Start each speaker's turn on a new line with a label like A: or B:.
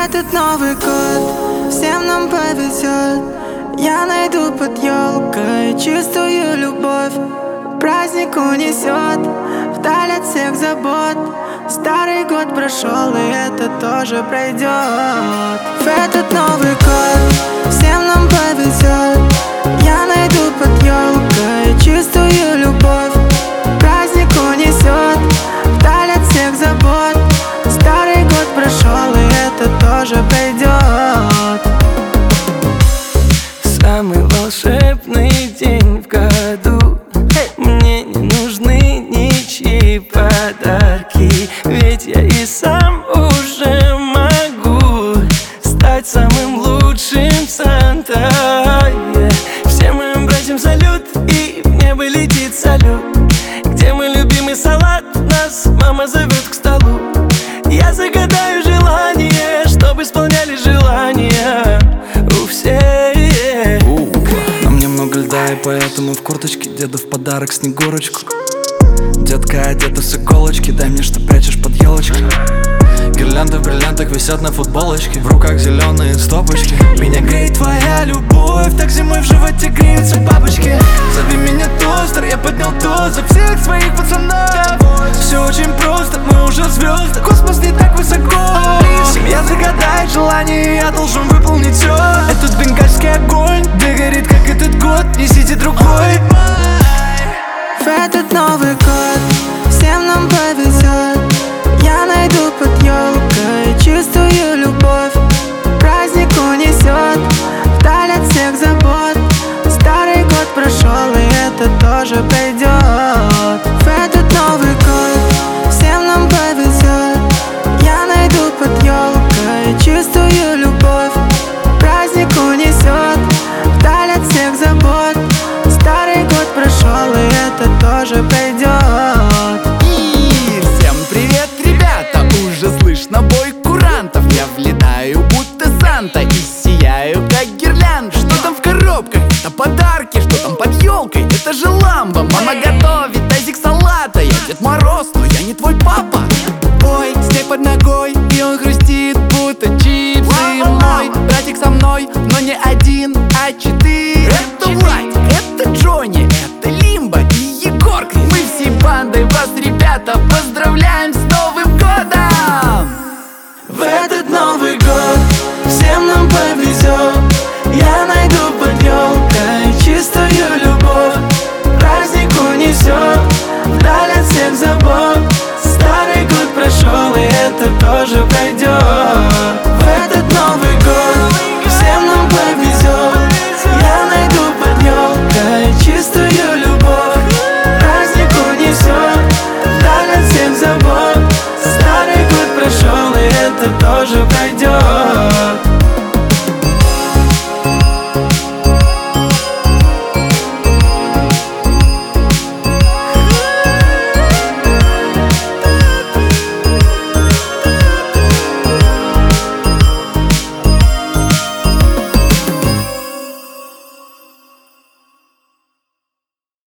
A: этот Новый год всем нам повезет. Я найду под елкой чистую любовь. Праздник унесет вдаль от всех забот. Старый год прошел, и это тоже пройдет. В этот Новый год всем нам повезет. Я найду под елкой чистую любовь. Праздник унесет вдаль от всех забот. Старый год прошел, и это тоже пройдет.
B: Самый волшебный день в году. Мне не нужны ничьи подарки, ведь я и сам уже могу стать самым лучшим Санта. Всем моим братьям салют, и в небо летит салют. Где мой любимый салат? Нас мама зовет к столу. Я загадаю желание, чтобы исполняли желания у всех.
C: На мне много льда, и поэтому в курточке деду в подарок снегурочку. Детка одета с иголочки, дай мне, что прячешь под елочкой. Гирлянды в бриллиантах висят на футболочке, в руках зеленые стопочки. Меня греет твоя любовь, так зимой в животе греются бабочки. Зови меня тостер, я поднял тост за всех своих пацанов. Все очень просто, мы уже звезды, космос не так высоко. Семья загадает желание, я должен выполнить все. Этот бенгальский огонь, да горит как этот год, несите другой.
A: В этот Новый год всем нам повезет. Я найду под елкой чистую любовь. Праздник унесет вдаль от всех забот. Старый год прошел, и это тоже пройдет. В этот Новый год всем нам повезет. Я найду под елкой чистую любовь. Праздник унесет вдаль от всех забот. Старый год прошел, и это тоже пройдет.
D: И всем привет, ребята! Уже слышно бой курантов. Я влетаю, будто Санта, и сияю, как гирлянда. Что там в коробках? Это подарки. Что там под елкой? Это же ламба. Мама готовит тазик салата. Я Дед Мороз, но я не твой папа. Ой, снег под ногой, и он хрустит, будто чипсы. Мой братик со мной, но не один, а 4. Это Владик, это Джонни, это Лимба и Егорка. Мы всей бандой вас, ребята, поздравляем с Новым годом!
A: В этот Новый год всем нам повезет. Я найду под елкой чистую любовь. Праздник унесет вдаль от всех забот. Старый год прошел, и это тоже пройдет. В этот Новый год всем нам повезет. Я найду под елкой чистую любовь. Праздник унесет вдаль от всех забот. Старый год прошел, и это тоже пройдет.